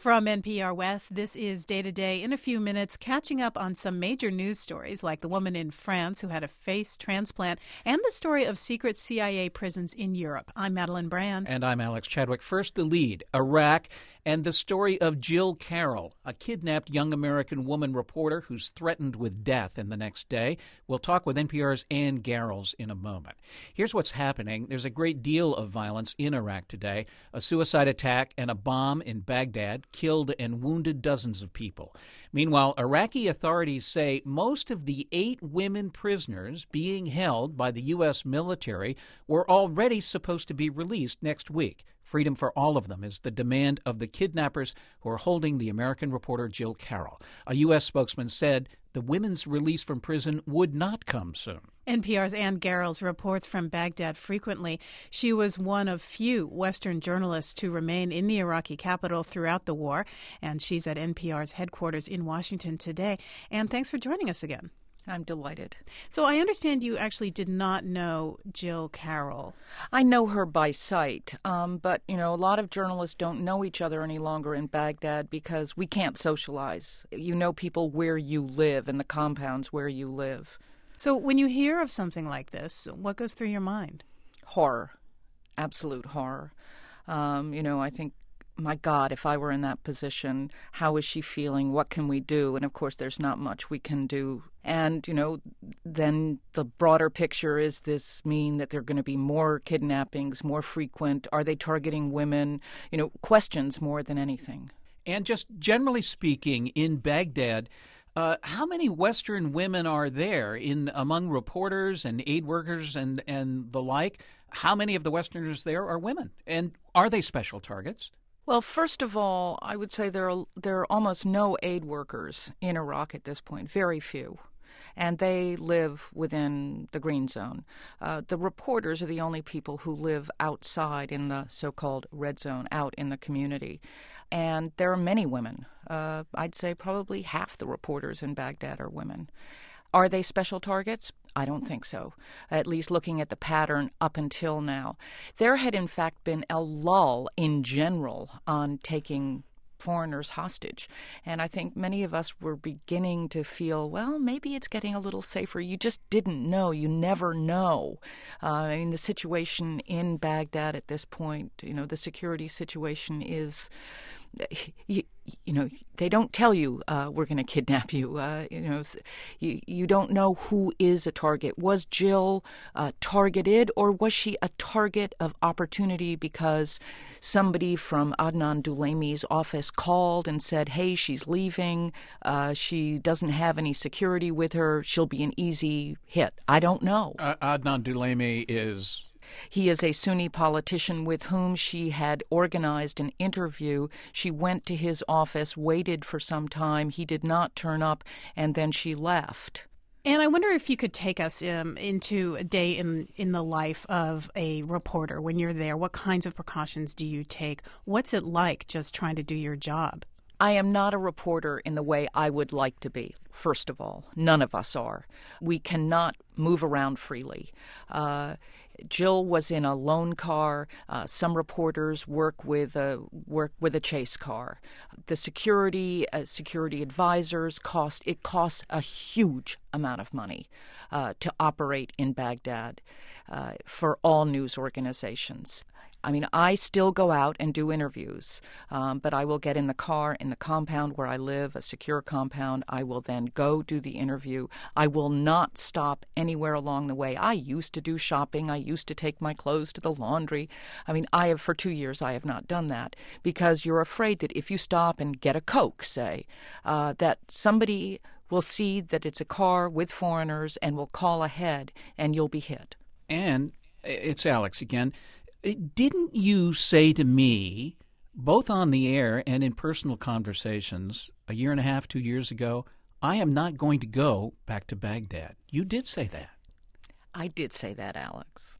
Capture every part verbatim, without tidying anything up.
From N P R West, this is Day to Day. In a few minutes, catching up on some major news stories like the woman in France who had a face transplant and the story of secret C I A prisons in Europe. I'm Madeline Brand. And I'm Alex Chadwick. First, the lead, Iraq, and the story of Jill Carroll, a kidnapped young American woman reporter who's threatened with death in the next day. We'll talk with N P R's Ann Garrels in a moment. Here's what's happening. There's a great deal of violence in Iraq today. A suicide attack and a bomb in Baghdad killed and wounded dozens of people. Meanwhile, Iraqi authorities say most of the eight women prisoners being held by the U S military were already supposed to be released next week. Freedom for all of them is the demand of the kidnappers who are holding the American reporter Jill Carroll. A U S spokesman said the women's release from prison would not come soon. N P R's Ann Garrels reports from Baghdad frequently. She was one of few Western journalists to remain in the Iraqi capital throughout the war, and she's at N P R's headquarters in Washington today. Ann, thanks for joining us again. I'm delighted. So I understand you actually did not know Jill Carroll. I know her by sight, um, but, you know, a lot of journalists don't know each other any longer in Baghdad because we can't socialize. You know people where you live and the compounds where you live. So when you hear of something like this, what goes through your mind? Horror. Absolute horror. Um, you know, I think, my God, if I were in that position, how is she feeling? What can we do? And, of course, there's not much we can do. And, you know, then the broader picture, is this mean that there are going to be more kidnappings, more frequent? Are they targeting women? You know, questions more than anything. And just generally speaking, in Baghdad, uh, how many Western women are there in among reporters and aid workers and, and the like? How many of the Westerners there are women? And are they special targets? Well, first of all, I would say there are, there are almost no aid workers in Iraq at this point, very few. And they live within the green zone. Uh, the reporters are the only people who live outside in the so-called red zone, out in the community. And there are many women. Uh, I'd say probably half the reporters in Baghdad are women. Are they special targets? I don't think so, at least looking at the pattern up until now. There had, in fact, been a lull in general on taking foreigners hostage. And I think many of us were beginning to feel, well, maybe it's getting a little safer. You just didn't know. You never know. Uh, I mean, the situation in Baghdad at this point, you know, the security situation is... You, you know, they don't tell you uh, we're going to kidnap you. Uh, you know, you, you don't know who is a target. Was Jill uh, targeted, or was she a target of opportunity because somebody from Adnan Dulaimi's office called and said, hey, she's leaving. Uh, she doesn't have any security with her. She'll be an easy hit. I don't know. Uh, Adnan Dulaimi is... He is a Sunni politician with whom she had organized an interview. She went to his office, waited for some time. He did not turn up, and then she left. And I wonder if you could take us um, into a day in, in the life of a reporter when you're there. What kinds of precautions do you take? What's it like just trying to do your job? I am not a reporter in the way I would like to be, first of all. None of us are. We cannot move around freely. Uh, Jill was in a loan car. Uh, some reporters work with a work with a chase car. The security uh, security advisors cost it costs a huge amount of money uh, to operate in Baghdad uh, for all news organizations. I mean, I still go out and do interviews, um, but I will get in the car in the compound where I live, a secure compound. I will then go do the interview. I will not stop anywhere along the way. I used to do shopping. I used to take my clothes to the laundry. I mean, I have for two years I have not done that because you're afraid that if you stop and get a Coke, say, uh, that somebody will see that it's a car with foreigners and will call ahead and you'll be hit. And it's Alex again. Didn't you say to me, both on the air and in personal conversations, a year and a half, two years ago, I am not going to go back to Baghdad? You did say that. I did say that, Alex.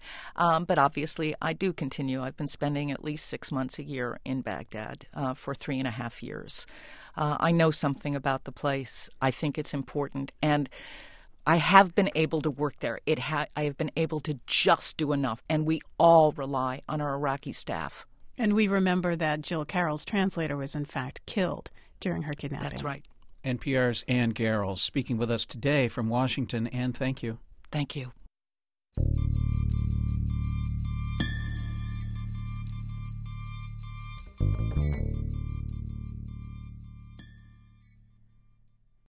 um, but obviously, I do continue. I've been spending at least six months a year in Baghdad uh, for three and a half years. Uh, I know something about the place. I think it's important. And I have been able to work there. It ha- I have been able to just do enough, and we all rely on our Iraqi staff And we remember that Jill Carroll's translator was, in fact, killed during her kidnapping. That's right. N P R's Ann Garrels speaking with us today from Washington. Ann, thank you. Thank you.